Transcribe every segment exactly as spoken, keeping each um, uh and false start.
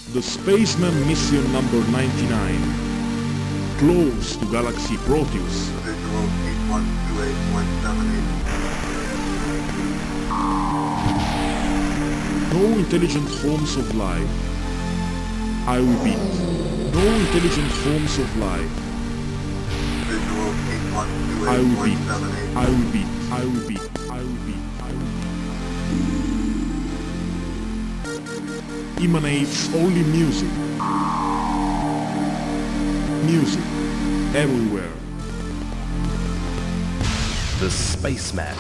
The Spaceman Mission number ninety-nine. Close to Galaxy Proteus. Visual eight one two eight point seven eight. No intelligent forms of life. I repeat, no intelligent forms of life. Visual eight one two I eight point repeat, seven eight. I repeat, I repeat, I repeat, I repeat. Emanates only music. Music, everywhere. The Spaceman.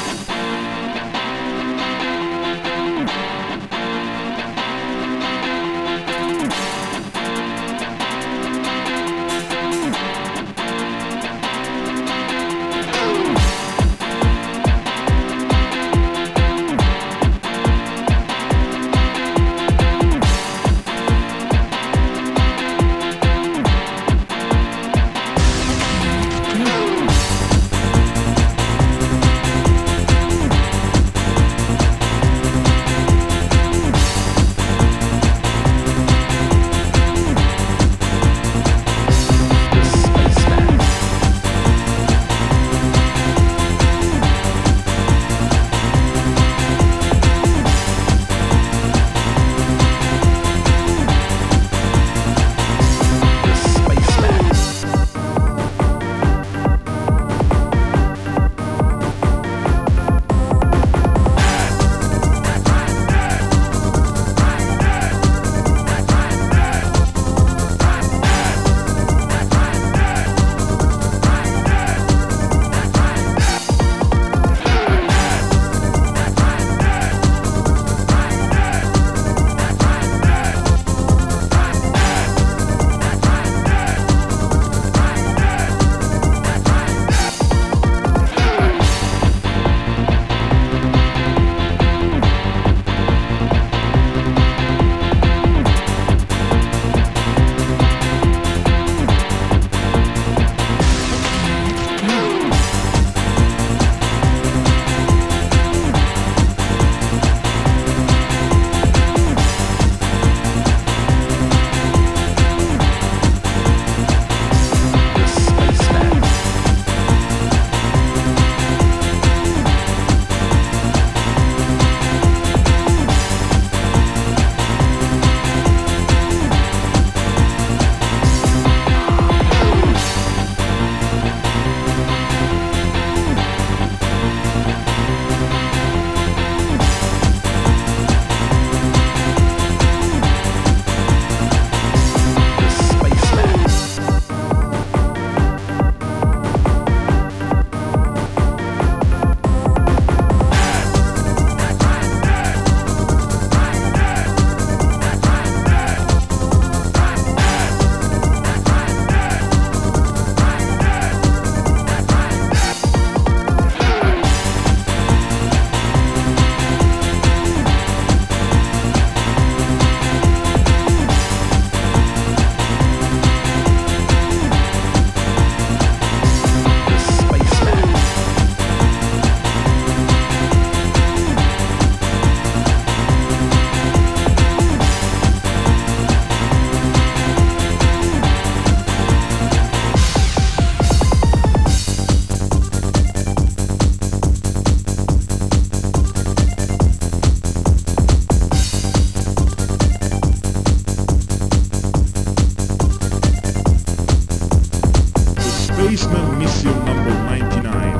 Spaceman Mission number ninety-nine.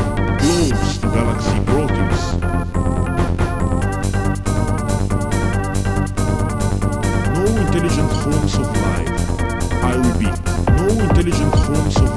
Close to Galaxy Proteus. No intelligent forms of life. I repeat, no intelligent forms of